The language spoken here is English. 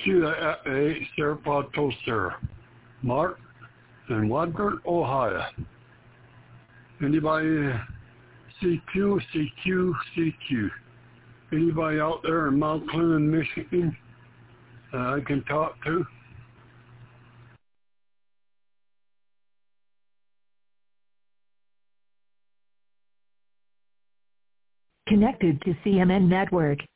CQA Serpa Toaster, Mark in Wadford, Ohio. Anybody CQ? Anybody out there in Mount Clemens, Michigan I can talk to? Connected to CMN Network.